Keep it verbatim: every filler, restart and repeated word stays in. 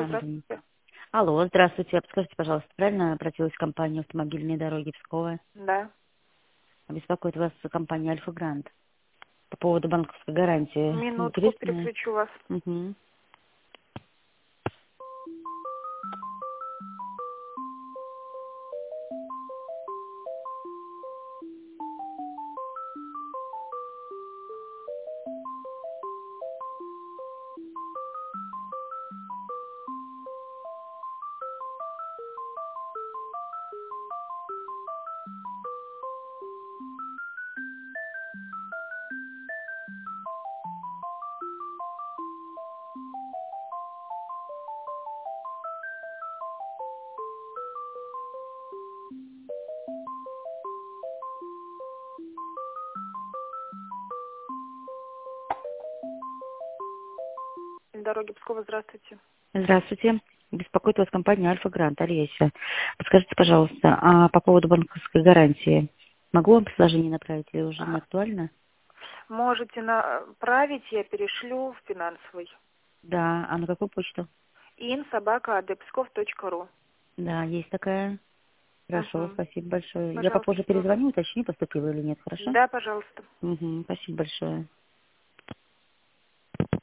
Пскову, Ага. здравствуйте. Алло, здравствуйте. Подскажите, пожалуйста, правильно обратилась в компанию «Автомобильные дороги» Пскова? Да. Беспокоит вас компания «Альфа Грант» по поводу банковской гарантии. Минутку, Интересно? переключу вас. Угу. Дороги Пскова, здравствуйте. Здравствуйте. Беспокоит вас компания «Альфа Грант», Олеся. Подскажите, пожалуйста, а по поводу банковской гарантии могу вам предложение направить или уже не актуально? Можете направить, я перешлю в финансовый. Да, а на какую почту? ин собака адепсков точка ру. Да, есть такая. Хорошо, Угу. спасибо большое. Я Пожалуйста. попозже Всего. перезвоню, уточню, поступила или нет, хорошо? Да, пожалуйста. Угу, спасибо большое.